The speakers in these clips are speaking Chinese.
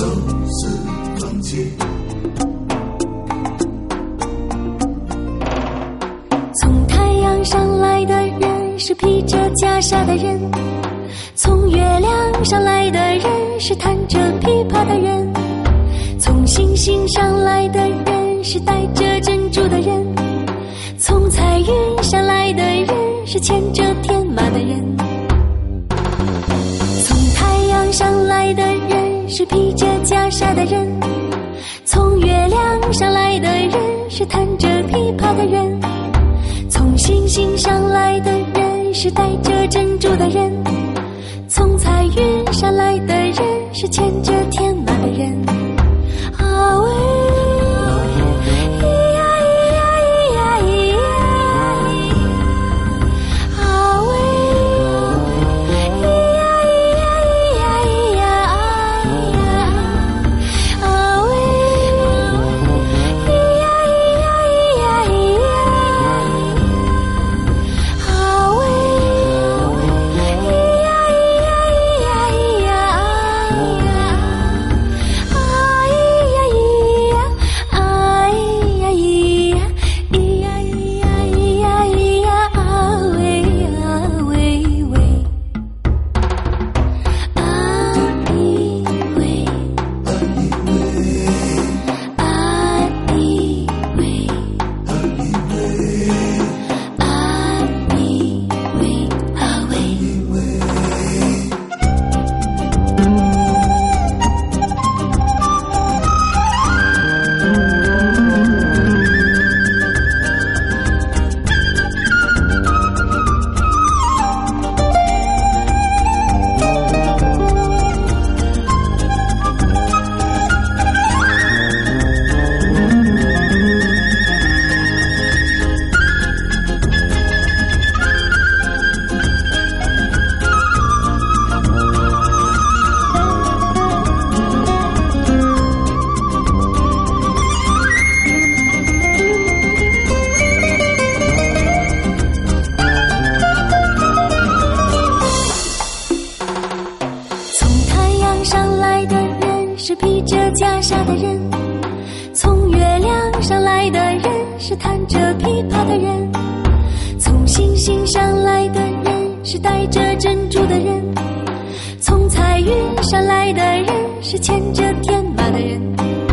都是放弃。 从太阳上来的人是披着袈裟的人，从月亮上来的人是弹着琵琶的人，从星星上来的人是带着珍珠的人，从彩云上来的人是牵着天马的人，从太阳上来的人是披着袈裟的人，从月亮上来的人是弹着琵琶的人，从星星上来的人是带着珍珠的人，从彩云上来的人是牵着天马的人。啊喂，咿呀咿呀咿呀咿呀，啊喂，咿呀咿呀咿呀咿呀，啊喂，咿呀咿呀咿呀咿呀，啊喂，咿呀咿呀咿呀咿呀，是披着袈裟的人，从月亮上来的人是弹着琵琶的人，从星星上来的人是带着珍珠的人，从彩云上来的人是牵着天马的人，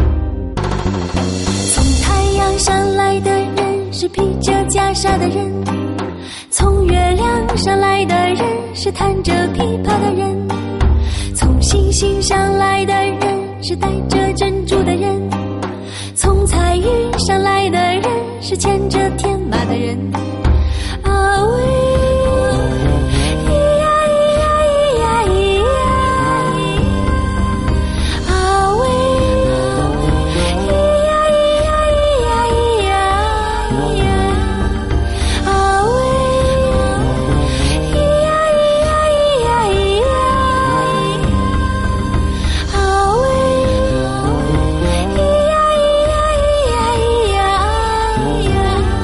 从太阳上来的人是披着袈裟的人，从月亮上来的人是弹着琵琶的人，从星星上来的人是带着珍珠的人，从彩云上来的人是牵着天马的人。啊喂，咿呀咿呀咿呀咿呀，啊喂，咿呀咿呀咿呀咿呀，啊喂，咿呀咿呀咿呀咿呀，啊喂，咿呀咿呀咿呀咿呀。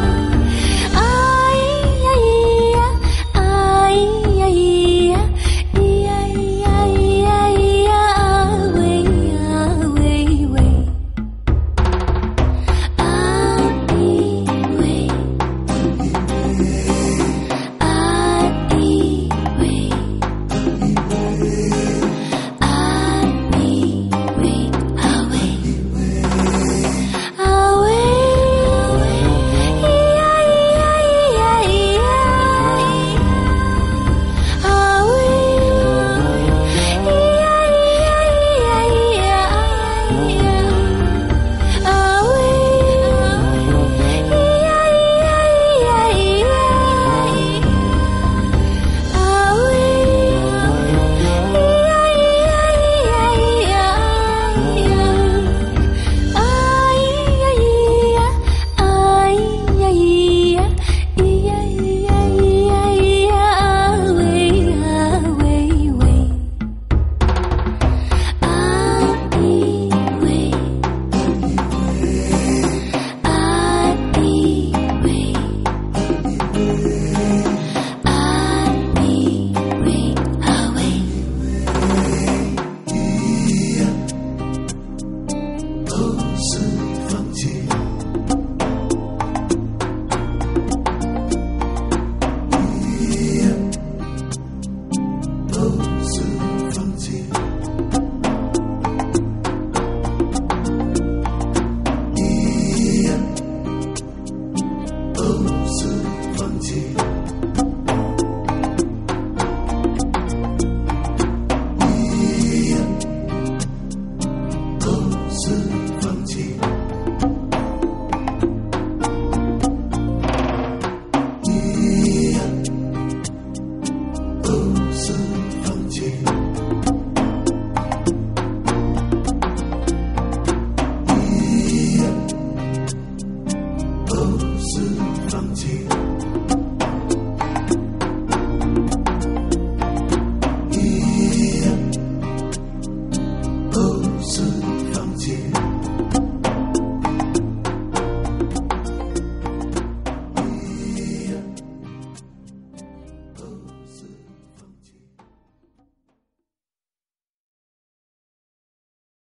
起。